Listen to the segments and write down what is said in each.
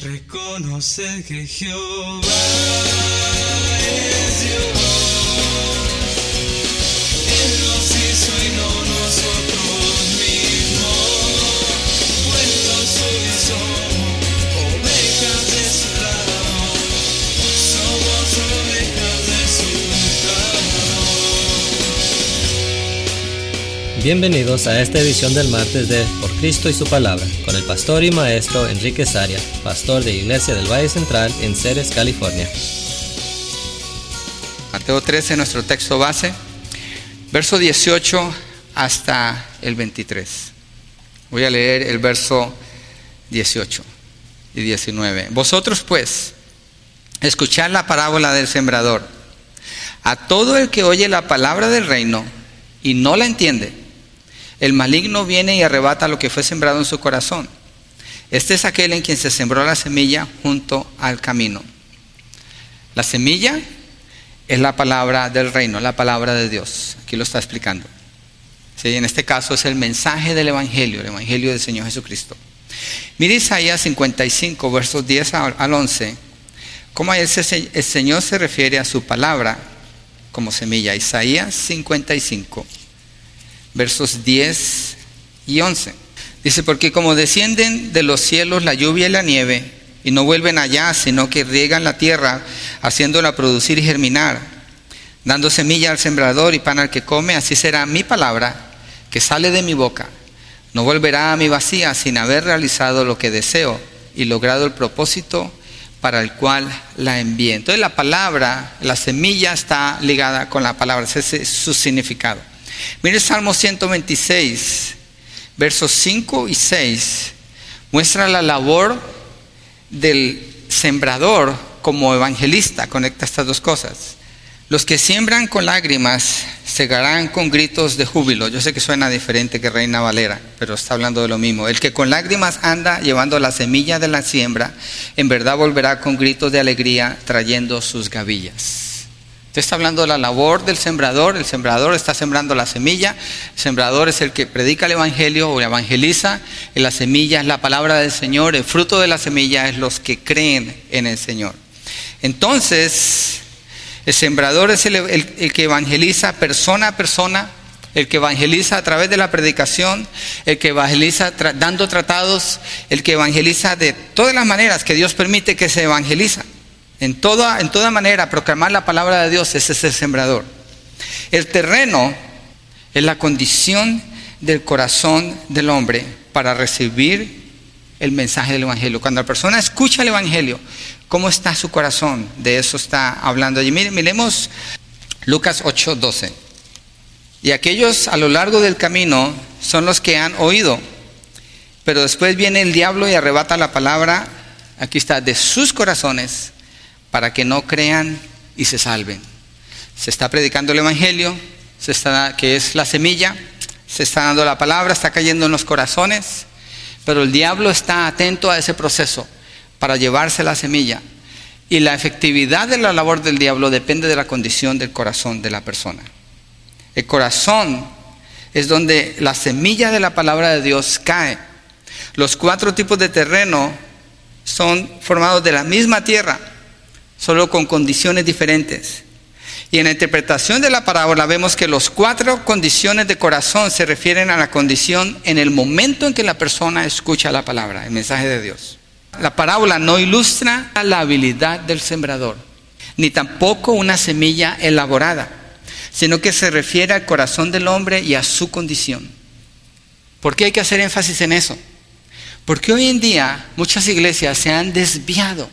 Reconoce que Jehová es Dios. Él nos hizo y no nosotros mismos. Puestos hoy somos ovejas de su lado. Somos ovejas de su lado. Bienvenidos a esta edición del martes de Por Cristo y su Palabra, con el pastor y maestro Enrique Saria, pastor de Iglesia del Valle Central en Ceres, California. Mateo 13, nuestro texto base, verso 18 hasta el 23. Voy a leer el verso 18 y 19. Vosotros pues, escuchad la parábola del sembrador. A todo el que oye la palabra del reino y no la entiende, el maligno viene y arrebata lo que fue sembrado en su corazón. Este es aquel en quien se sembró la semilla junto al camino. La semilla es la palabra del reino, la palabra de Dios. Aquí lo está explicando. Sí, en este caso es el mensaje del Evangelio, el Evangelio del Señor Jesucristo. Mire Isaías 55, versos 10 al 11, cómo el Señor se refiere a su palabra como semilla. Isaías 55, versos 10 y 11. Dice, porque como descienden de los cielos la lluvia y la nieve, y no vuelven allá, sino que riegan la tierra, haciéndola producir y germinar, dando semilla al sembrador y pan al que come, así será mi palabra que sale de mi boca. No volverá a mí vacía, sin haber realizado lo que deseo y logrado el propósito para el cual la envié. Entonces la palabra, la semilla está ligada con la palabra, ese es su significado. Mire Salmo 126, versos 5 y 6, muestra la labor del sembrador como evangelista, conecta estas dos cosas. Los que siembran con lágrimas segarán con gritos de júbilo. Yo sé que suena diferente que Reina Valera, pero está hablando de lo mismo. El que con lágrimas anda llevando la semilla de la siembra, en verdad volverá con gritos de alegría trayendo sus gavillas. Usted está hablando de la labor del sembrador. El sembrador está sembrando la semilla. El sembrador es el que predica el evangelio o evangeliza. Y la semilla es la palabra del Señor. El fruto de la semilla es los que creen en el Señor. Entonces, el sembrador es el que evangeliza persona a persona, el que evangeliza a través de la predicación, el que evangeliza dando tratados, el que evangeliza de todas las maneras que Dios permite que se evangeliza. En toda manera, proclamar la palabra de Dios, ese es el sembrador. El terreno es la condición del corazón del hombre para recibir el mensaje del evangelio. Cuando la persona escucha el evangelio, ¿cómo está su corazón? De eso está hablando allí. Miremos Lucas 8:12. Y aquellos a lo largo del camino son los que han oído, pero después viene el diablo y arrebata la palabra, aquí está, de sus corazones, para que no crean y se salven. Se está predicando el evangelio, que es la semilla, se está dando la palabra, está cayendo en los corazones, pero el diablo está atento a ese proceso para llevarse la semilla. Y la efectividad de la labor del diablo depende de la condición del corazón de la persona. El corazón es donde la semilla de la palabra de Dios cae. Los 4 tipos de terreno son formados de la misma tierra, solo con condiciones diferentes. Y en la interpretación de la parábola vemos que las 4 condiciones de corazón se refieren a la condición en el momento en que la persona escucha la palabra, el mensaje de Dios. La parábola no ilustra la habilidad del sembrador, ni tampoco una semilla elaborada, sino que se refiere al corazón del hombre y a su condición. ¿Por qué hay que hacer énfasis en eso? Porque hoy en día muchas iglesias se han desviado.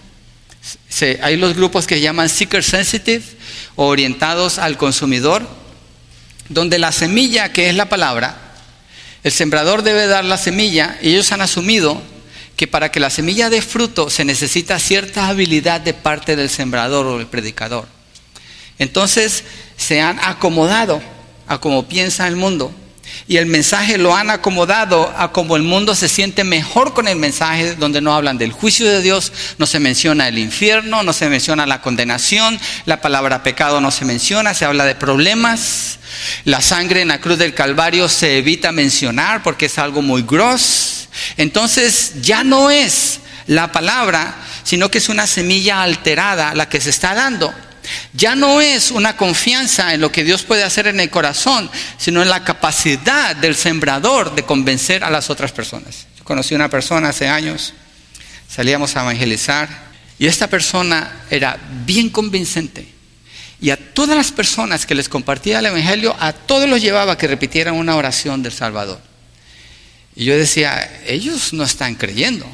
Hay los grupos que se llaman seeker sensitive o orientados al consumidor, donde la semilla, que es la palabra, el sembrador debe dar la semilla, y ellos han asumido que para que la semilla dé fruto se necesita cierta habilidad de parte del sembrador o del predicador. Entonces se han acomodado a como piensa el mundo, y el mensaje lo han acomodado a como el mundo se siente mejor con el mensaje, donde no hablan del juicio de Dios, no se menciona el infierno, no se menciona la condenación, la palabra pecado no se menciona, se habla de problemas. La sangre en la cruz del Calvario se evita mencionar porque es algo muy grosso. Entonces ya no es la palabra sino que es una semilla alterada la que se está dando. Ya no es una confianza en lo que Dios puede hacer en el corazón, sino en la capacidad del sembrador de convencer a las otras personas. Yo conocí una persona hace años, salíamos a evangelizar, y esta persona era bien convincente. Y a todas las personas que les compartía el evangelio, a todos los llevaba a que repitieran una oración del Salvador. Y yo decía, ellos no están creyendo.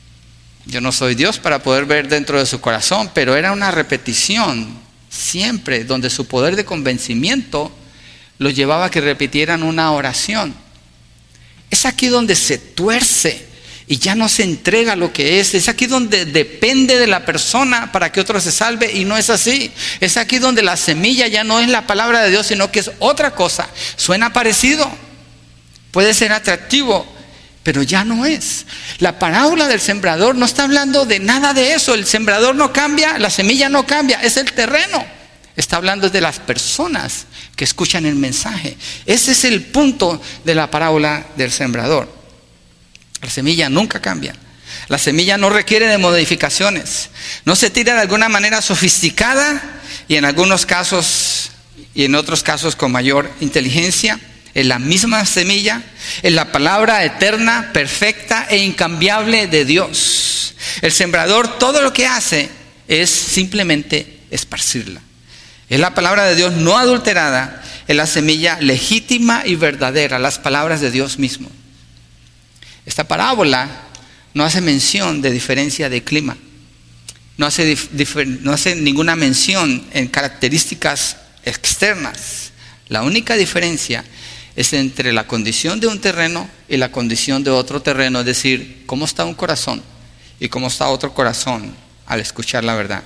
Yo no soy Dios para poder ver dentro de su corazón, pero era una repetición siempre donde su poder de convencimiento los llevaba a que repitieran una oración. Es aquí donde se tuerce y ya no se entrega lo que es. Es aquí donde depende de la persona para que otro se salve, y no es así. Es aquí donde la semilla ya no es la palabra de Dios, sino que es otra cosa. Suena parecido, puede ser atractivo, pero ya no es. La parábola del sembrador no está hablando de nada de eso. El sembrador no cambia, la semilla no cambia, es el terreno. Está hablando de las personas que escuchan el mensaje. Ese es el punto de la parábola del sembrador. La semilla nunca cambia. La semilla no requiere de modificaciones. No se tira de alguna manera sofisticada, y en algunos casos y en otros casos con mayor inteligencia. Es la misma semilla, es la palabra eterna, perfecta e incambiable de Dios. El sembrador todo lo que hace es simplemente esparcirla. Es la palabra de Dios no adulterada, es la semilla legítima y verdadera, las palabras de Dios mismo. Esta parábola no hace mención de diferencia de clima, no hace ninguna mención en características externas. La única diferencia es entre la condición de un terreno y la condición de otro terreno, es decir, cómo está un corazón y cómo está otro corazón al escuchar la verdad.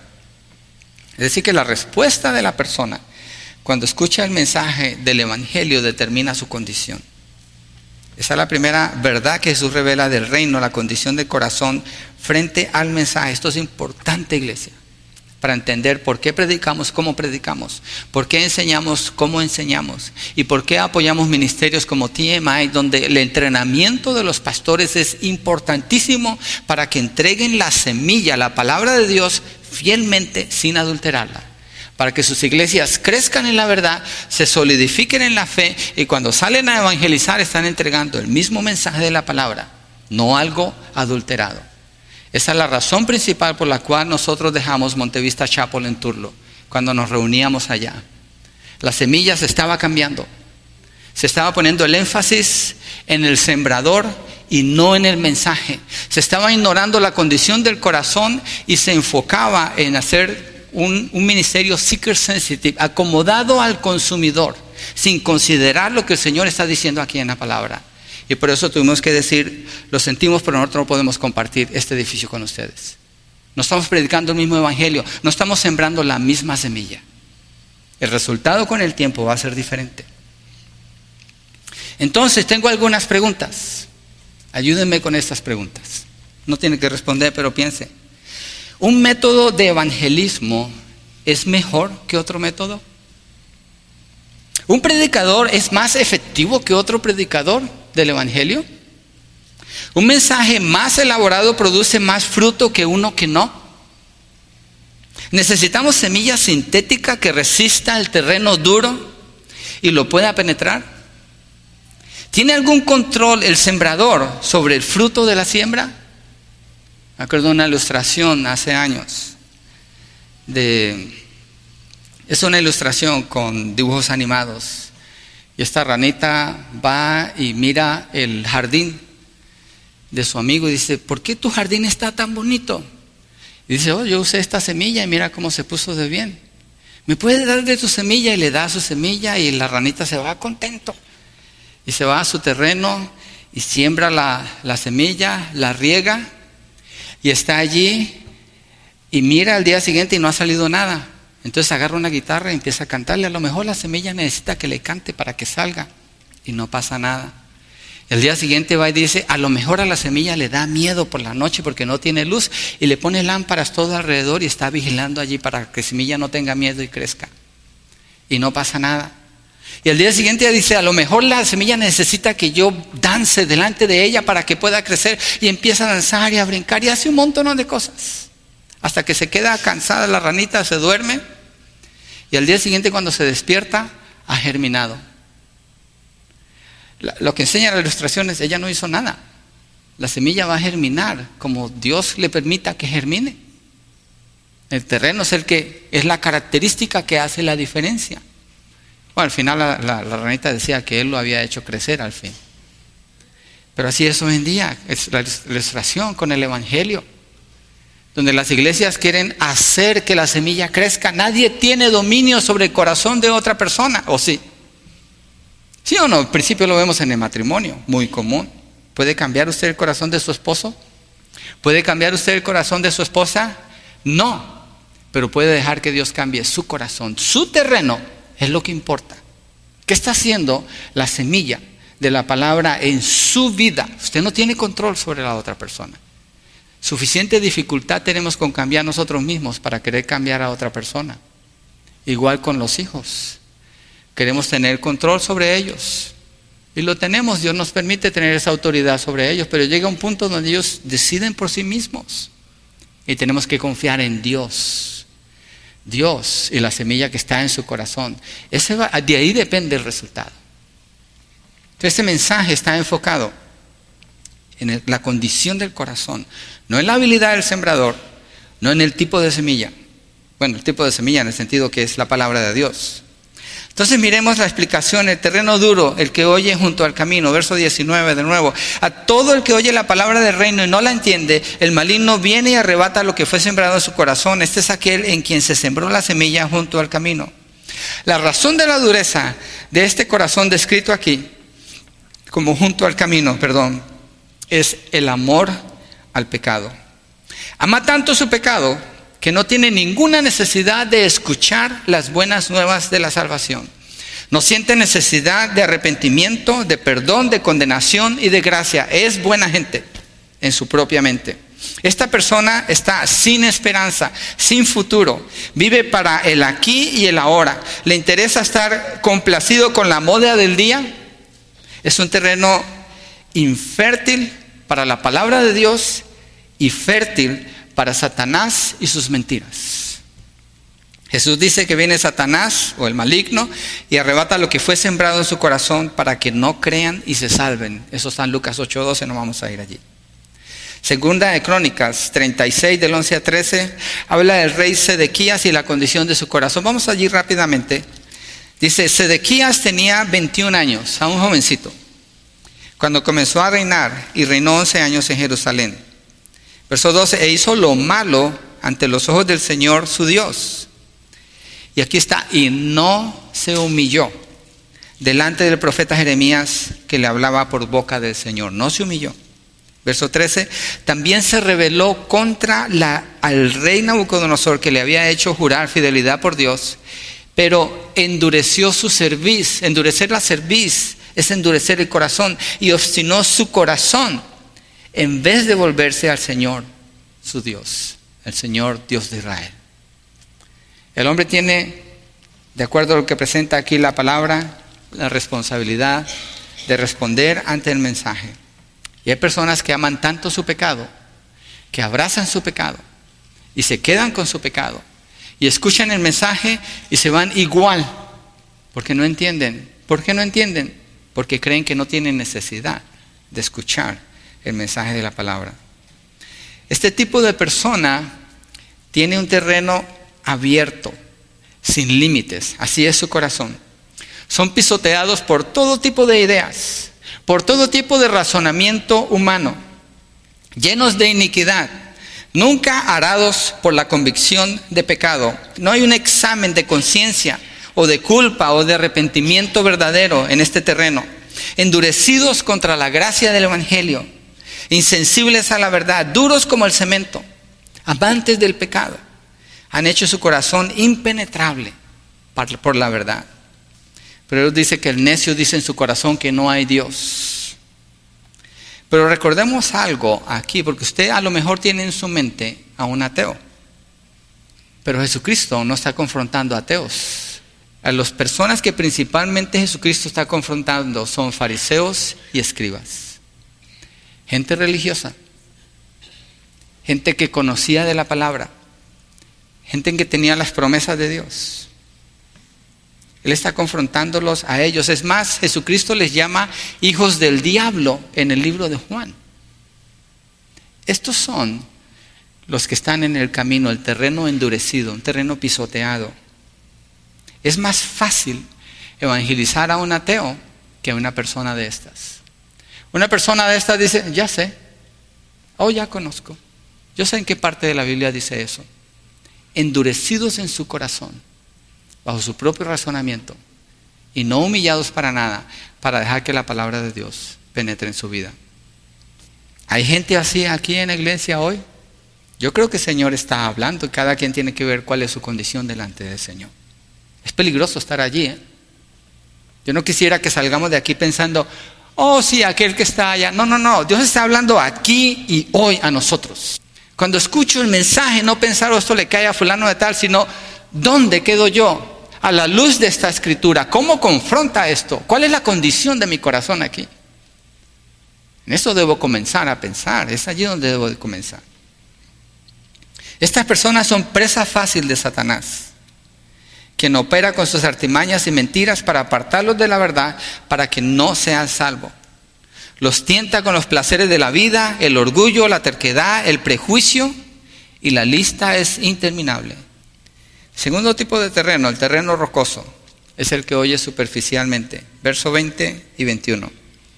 Es decir, que la respuesta de la persona cuando escucha el mensaje del evangelio determina su condición. Esa es la primera verdad que Jesús revela del reino, la condición del corazón frente al mensaje. Esto es importante, iglesia, para entender por qué predicamos, cómo predicamos, por qué enseñamos, cómo enseñamos, y por qué apoyamos ministerios como TMI, donde el entrenamiento de los pastores es importantísimo para que entreguen la semilla, la palabra de Dios, fielmente, sin adulterarla, para que sus iglesias crezcan en la verdad, se solidifiquen en la fe, y cuando salen a evangelizar están entregando el mismo mensaje de la palabra, no algo adulterado. Esa es la razón principal por la cual nosotros dejamos Montevista Chapel en Turlo, cuando nos reuníamos allá. La semilla se estaba cambiando. Se estaba poniendo el énfasis en el sembrador y no en el mensaje. Se estaba ignorando la condición del corazón y se enfocaba en hacer un ministerio seeker sensitive, acomodado al consumidor, sin considerar lo que el Señor está diciendo aquí en la palabra. Y por eso tuvimos que decir, lo sentimos, pero nosotros no podemos compartir este edificio con ustedes. No estamos predicando el mismo evangelio, no estamos sembrando la misma semilla. El resultado con el tiempo va a ser diferente. Entonces, tengo algunas preguntas. Ayúdenme con estas preguntas. No tienen que responder, pero piensen. ¿Un método de evangelismo es mejor que otro método? ¿Un predicador es más efectivo que otro predicador del evangelio? ¿Un mensaje más elaborado produce más fruto que uno que no? ¿Necesitamos semilla sintética que resista el terreno duro y lo pueda penetrar? ¿Tiene algún control el sembrador sobre el fruto de la siembra? Me acuerdo de una ilustración hace años. Es una ilustración con dibujos animados. Y esta ranita va y mira el jardín de su amigo y dice, ¿por qué tu jardín está tan bonito? Y dice, oh, yo usé esta semilla y mira cómo se puso de bien. ¿Me puedes dar de tu semilla? Y le da su semilla y la ranita se va contento. Y se va a su terreno y siembra la semilla, la riega y está allí y mira al día siguiente y no ha salido nada. Entonces agarra una guitarra y empieza a cantarle. A lo mejor la semilla necesita que le cante para que salga y no pasa nada. El día siguiente va y dice, a lo mejor a la semilla le da miedo por la noche porque no tiene luz, y le pone lámparas todo alrededor y está vigilando allí para que la semilla no tenga miedo y crezca. Y no pasa nada. Y el día siguiente dice, a lo mejor la semilla necesita que yo dance delante de ella para que pueda crecer, y empieza a danzar y a brincar y hace un montón de cosas. hasta que se queda cansada la ranita, se duerme y al día siguiente cuando se despierta ha germinado. Lo que enseña la ilustración es, ella no hizo nada. La semilla va a germinar como Dios le permita que germine. El terreno es la característica que hace la diferencia. Bueno, al final la ranita decía que Él lo había hecho crecer al fin. Pero así es hoy en día, es la ilustración con el Evangelio, donde las iglesias quieren hacer que la semilla crezca. Nadie tiene dominio sobre el corazón de otra persona, ¿o sí? ¿Sí o no? Al principio lo vemos en el matrimonio, muy común. ¿Puede cambiar usted el corazón de su esposo? ¿Puede cambiar usted el corazón de su esposa? No, pero puede dejar que Dios cambie su corazón. Su terreno es lo que importa. ¿Qué está haciendo la semilla de la palabra en su vida? Usted no tiene control sobre la otra persona. Suficiente dificultad tenemos con cambiar nosotros mismos para querer cambiar a otra persona. Igual con los hijos. Queremos tener control sobre ellos. Y lo tenemos, Dios nos permite tener esa autoridad sobre ellos, pero llega un punto donde ellos deciden por sí mismos. Y tenemos que confiar en Dios. Dios y la semilla que está en su corazón. De ahí depende el resultado. Entonces, este mensaje está enfocado en la condición del corazón, no en la habilidad del sembrador, no en el tipo de semilla. Bueno, el tipo de semilla en el sentido que es la palabra de Dios. Entonces miremos la explicación, el terreno duro, el que oye junto al camino, verso 19 de nuevo. A todo el que oye la palabra del reino y no la entiende, el maligno viene y arrebata lo que fue sembrado en su corazón. Este es aquel en quien se sembró la semilla junto al camino. La razón de la dureza de este corazón descrito aquí, como junto al camino, es el amor al pecado. Ama tanto su pecado que no tiene ninguna necesidad de escuchar las buenas nuevas de la salvación. No siente necesidad de arrepentimiento, de perdón, de condenación y de gracia. Es buena gente en su propia mente. Esta persona está sin esperanza, sin futuro. Vive para el aquí y el ahora. Le interesa estar complacido con la moda del día. Es un terreno infértil para la palabra de Dios y fértil para Satanás y sus mentiras. Jesús dice que viene Satanás o el maligno y arrebata lo que fue sembrado en su corazón para que no crean y se salven. Eso está en Lucas 8:12, no vamos a ir allí. Segunda de Crónicas 36 del 11 a 13 habla del rey Sedequías y la condición de su corazón. Vamos allí rápidamente. Dice, Sedequías tenía 21 años, a un jovencito, cuando comenzó a reinar y reinó 11 años en Jerusalén. Verso 12, e hizo lo malo ante los ojos del Señor su Dios. Y aquí está, y no se humilló delante del profeta Jeremías que le hablaba por boca del Señor. No se humilló. Verso 13, también se rebeló contra al rey Nabucodonosor que le había hecho jurar fidelidad por Dios, pero endureció su cerviz. Endurecer la cerviz es endurecer el corazón, y obstinó su corazón en vez de volverse al Señor, su Dios, el Señor Dios de Israel. El hombre tiene, de acuerdo a lo que presenta aquí la palabra, la responsabilidad de responder ante el mensaje. Y hay personas que aman tanto su pecado, que abrazan su pecado y se quedan con su pecado y escuchan el mensaje y se van igual, porque no entienden. ¿Por qué no entienden? Porque creen que no tienen necesidad de escuchar el mensaje de la palabra. Este tipo de persona tiene un terreno abierto, sin límites. Así es su corazón. Son pisoteados por todo tipo de ideas, por todo tipo de razonamiento humano, llenos de iniquidad, nunca arados por la convicción de pecado. No hay un examen de conciencia o de culpa o de arrepentimiento verdadero en este terreno. Endurecidos contra la gracia del Evangelio, insensibles a la verdad, duros como el cemento, amantes del pecado, han hecho su corazón impenetrable por la verdad. Pero Dios dice que el necio dice en su corazón que no hay Dios. Pero recordemos algo aquí, porque usted a lo mejor tiene en su mente a un ateo, pero Jesucristo no está confrontando a ateos. A las personas que principalmente Jesucristo está confrontando son fariseos y escribas. Gente religiosa, gente que conocía de la palabra, gente que tenía las promesas de Dios. Él está confrontándolos a ellos. Es más, Jesucristo les llama hijos del diablo en el libro de Juan. Estos son los que están en el camino, el terreno endurecido, un terreno pisoteado. Es más fácil evangelizar a un ateo que a una persona de estas. Una persona de estas dice, ya sé, ya conozco. Yo sé en qué parte de la Biblia dice eso. Endurecidos en su corazón, bajo su propio razonamiento, y no humillados para nada, para dejar que la palabra de Dios penetre en su vida. ¿Hay gente así aquí en la iglesia hoy? Yo creo que el Señor está hablando y cada quien tiene que ver cuál es su condición delante del Señor. Es peligroso estar allí, Yo no quisiera que salgamos de aquí pensando, sí, aquel que está allá. No, Dios está hablando aquí y hoy a nosotros. Cuando escucho el mensaje, no pensar, esto le cae a fulano de tal, sino, ¿dónde quedo yo? A la luz de esta escritura, ¿cómo confronta esto? ¿Cuál es la condición de mi corazón aquí? En eso debo comenzar a pensar, es allí donde debo de comenzar. Estas personas son presa fácil de Satanás, quien opera con sus artimañas y mentiras para apartarlos de la verdad, para que no sean salvos. Los tienta con los placeres de la vida, el orgullo, la terquedad, el prejuicio, y la lista es interminable. Segundo tipo de terreno, el terreno rocoso, es el que oye superficialmente. Verso 20 y 21.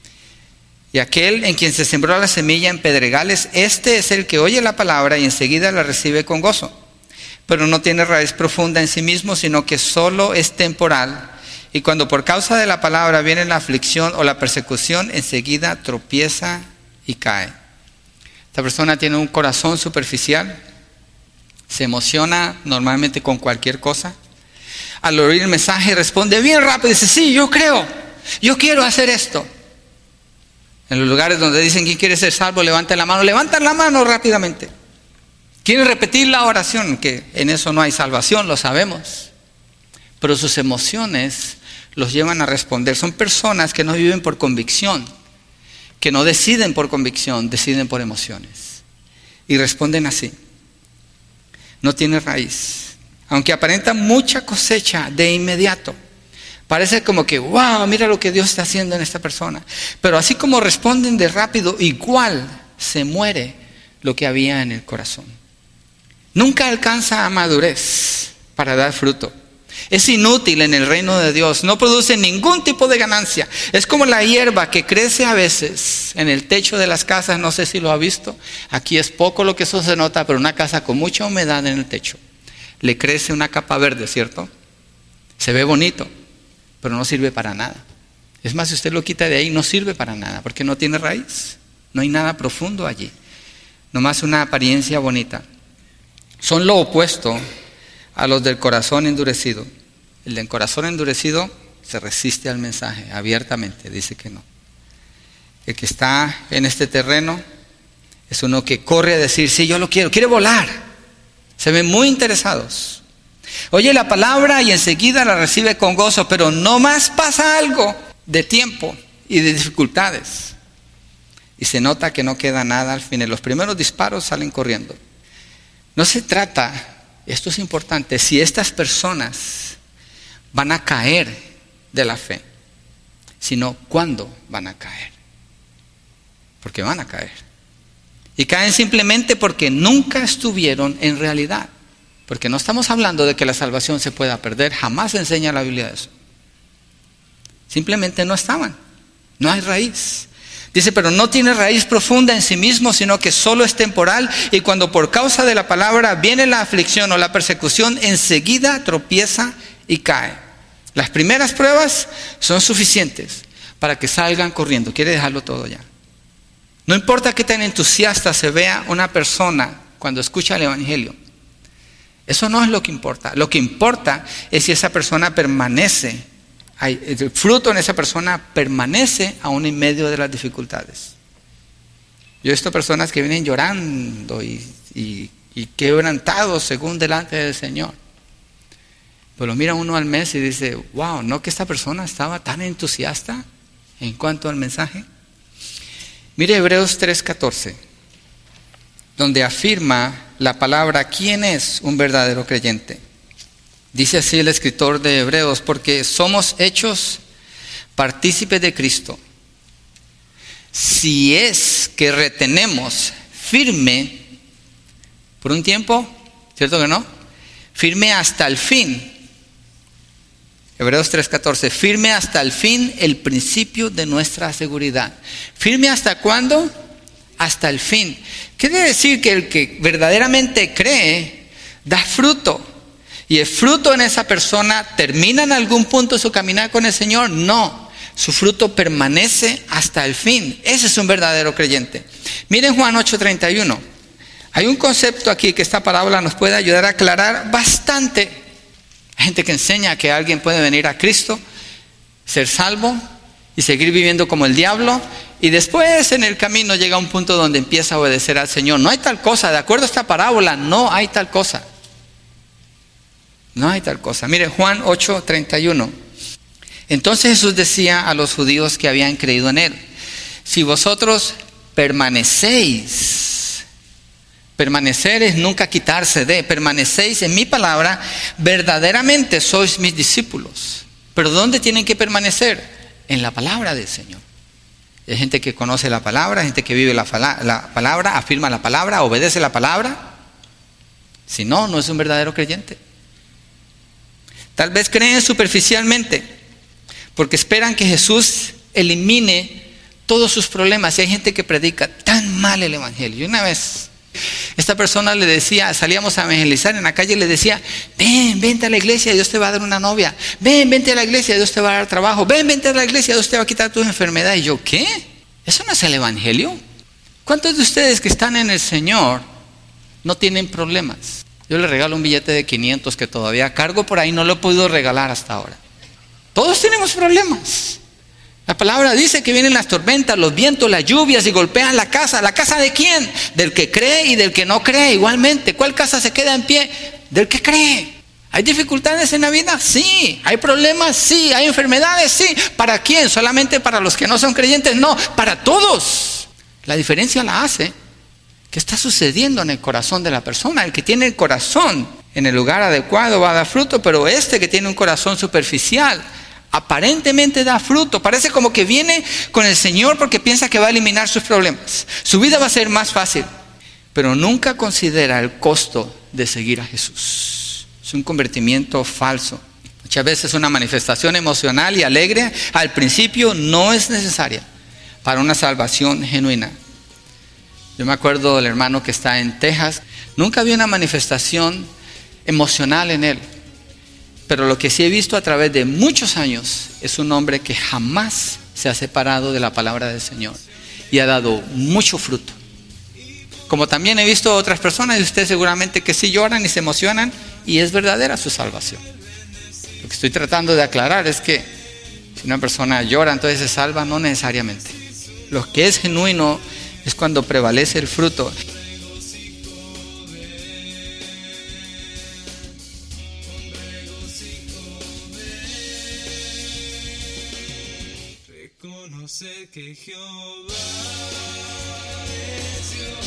Y aquel en quien se sembró la semilla en pedregales, este es el que oye la palabra y enseguida la recibe con gozo. Pero no tiene raíz profunda en sí mismo, sino que solo es temporal. Y cuando por causa de la palabra viene la aflicción o la persecución, enseguida tropieza y cae. Esta persona tiene un corazón superficial, se emociona normalmente con cualquier cosa. Al oír el mensaje responde bien rápido, dice, sí, yo creo, yo quiero hacer esto. En los lugares donde dicen, ¿quién quiere ser salvo? Levanten la mano rápidamente. ¿Quieren repetir la oración? Que en eso no hay salvación, lo sabemos. Pero sus emociones los llevan a responder. Son personas que no viven por convicción, que no deciden por convicción, deciden por emociones. Y responden así. No tiene raíz. Aunque aparenta mucha cosecha de inmediato. Parece como que, wow, mira lo que Dios está haciendo en esta persona. Pero así como responden de rápido, igual se muere lo que había en el corazón. Nunca alcanza a madurez para dar fruto. Es inútil en el reino de Dios, no produce ningún tipo de ganancia. Es como la hierba que crece a veces en el techo de las casas, no sé si lo ha visto. Aquí es poco lo que eso se nota, pero una casa con mucha humedad en el techo. Le crece una capa verde, ¿cierto? Se ve bonito, pero no sirve para nada. Es más, si usted lo quita de ahí, no sirve para nada, porque no tiene raíz. No hay nada profundo allí. Nomás una apariencia bonita. Son lo opuesto a los del corazón endurecido. El del corazón endurecido se resiste al mensaje abiertamente, dice que no. El que está en este terreno es uno que corre a decir, sí, yo lo quiero, quiere volar. Se ven muy interesados. Oye la palabra y enseguida la recibe con gozo, pero no más pasa algo de tiempo y de dificultades. Y se nota que no queda nada al final. Los primeros disparos salen corriendo. No se trata, esto es importante, si estas personas van a caer de la fe, sino cuándo van a caer. Porque van a caer. Y caen simplemente porque nunca estuvieron en realidad. Porque no estamos hablando de que la salvación se pueda perder, jamás enseña la Biblia eso. Simplemente no estaban, no hay raíz. Dice, pero no tiene raíz profunda en sí mismo, sino que solo es temporal, y cuando por causa de la palabra viene la aflicción o la persecución, enseguida tropieza y cae. Las primeras pruebas son suficientes para que salgan corriendo. Quiere dejarlo todo ya. No importa qué tan entusiasta se vea una persona cuando escucha el evangelio. Eso no es lo que importa. Lo que importa es si esa persona permanece. El fruto en esa persona permanece aún en medio de las dificultades. Yo he visto personas que vienen llorando y quebrantados según delante del Señor. Pero lo mira uno al mes y dice, wow, ¿no que esta persona estaba tan entusiasta en cuanto al mensaje? Mire Hebreos 3:14. donde afirma la palabra ¿quién es un verdadero creyente? Dice así el escritor de Hebreos: porque somos hechos partícipes de Cristo, si es que retenemos firme por un tiempo, ¿cierto que no? Firme hasta el fin. Hebreos 3:14, firme hasta el fin el principio de nuestra seguridad. ¿Firme hasta cuándo? Hasta el fin. Quiere decir que el que verdaderamente cree da fruto. ¿Y el fruto en esa persona termina en algún punto su caminar con el Señor? No. Su fruto permanece hasta el fin. Ese es un verdadero creyente. Miren Juan 8:31. Hay un concepto aquí que esta parábola nos puede ayudar a aclarar bastante. Hay gente que enseña que alguien puede venir a Cristo, ser salvo y seguir viviendo como el diablo, y después en el camino llega a un punto donde empieza a obedecer al Señor. No hay tal cosa. De acuerdo a esta parábola, no hay tal cosa. No hay tal cosa. Mire Juan 8:31. Entonces Jesús decía a los judíos que habían creído en Él: si vosotros permanecéis, permanecer es nunca quitarse de, permanecéis en mi palabra, verdaderamente sois mis discípulos. ¿Pero dónde tienen que permanecer? En la palabra del Señor. Hay gente que conoce la palabra, gente que vive la palabra, afirma la palabra, obedece la palabra. Si no, no es un verdadero creyente. Tal vez creen superficialmente, porque esperan que Jesús elimine todos sus problemas. Y hay gente que predica tan mal el evangelio. Y una vez, esta persona le decía, salíamos a evangelizar en la calle y le decía: vente a la iglesia, Dios te va a dar una novia. Vente a la iglesia, Dios te va a dar trabajo. Vente a la iglesia, Dios te va a quitar tus enfermedades. Y yo, ¿qué? ¿Eso no es el evangelio? ¿Cuántos de ustedes que están en el Señor no tienen problemas? Yo le regalo un billete de 500 que todavía cargo por ahí, no lo he podido regalar hasta ahora. Todos tenemos problemas. La palabra dice que vienen las tormentas, los vientos, las lluvias y golpean la casa. ¿La casa de quién? Del que cree y del que no cree igualmente. ¿Cuál casa se queda en pie? Del que cree. ¿Hay dificultades en la vida? Sí. ¿Hay problemas? Sí. ¿Hay enfermedades? Sí. ¿Para quién? ¿Solamente para los que no son creyentes? No, para todos. La diferencia la hace ¿qué está sucediendo en el corazón de la persona? El que tiene el corazón en el lugar adecuado va a dar fruto, pero este que tiene un corazón superficial aparentemente da fruto. Parece como que viene con el Señor porque piensa que va a eliminar sus problemas. Su vida va a ser más fácil, pero nunca considera el costo de seguir a Jesús. Es un convertimiento falso. Muchas veces una manifestación emocional y alegre al principio no es necesaria para una salvación genuina. Yo me acuerdo del hermano que está en Texas. Nunca había una manifestación emocional en él. Pero lo que sí he visto a través de muchos años es un hombre que jamás se ha separado de la palabra del Señor y ha dado mucho fruto. Como también he visto otras personas, y ustedes seguramente que sí lloran y se emocionan, y es verdadera su salvación. Lo que estoy tratando de aclarar es que si una persona llora entonces se salva, no necesariamente. Lo que es genuino es cuando prevalece el fruto. Reconocer que Jehová es Dios.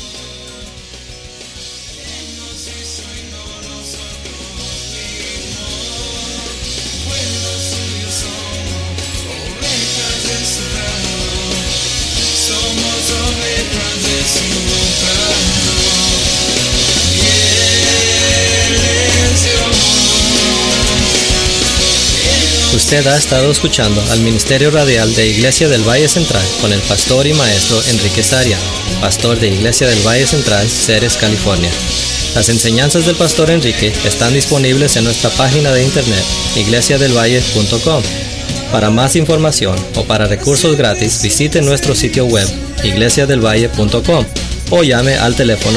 Él nos hizo y no nosotros mismos. Pueblo suyo somos, ovejas de su prado. Somos ovejas de su prado. Y Él es Dios. Usted ha estado escuchando al Ministerio Radial de Iglesia del Valle Central con el pastor y maestro Enrique Saria, pastor de Iglesia del Valle Central, Ceres, California. Las enseñanzas del pastor Enrique están disponibles en nuestra página de internet, iglesiadelvalle.com. Para más información o para recursos gratis, visite nuestro sitio web, iglesiadelvalle.com, o llame al teléfono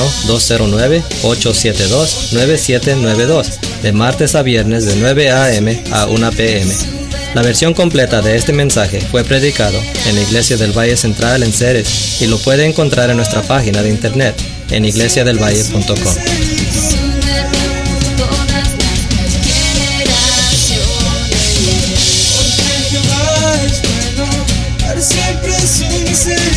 209-872-9792, de martes a viernes de 9 a.m. a 1 p.m. La versión completa de este mensaje fue predicado en la Iglesia del Valle Central en Ceres y lo puede encontrar en nuestra página de internet en iglesiadelvalle.com. Siempre es un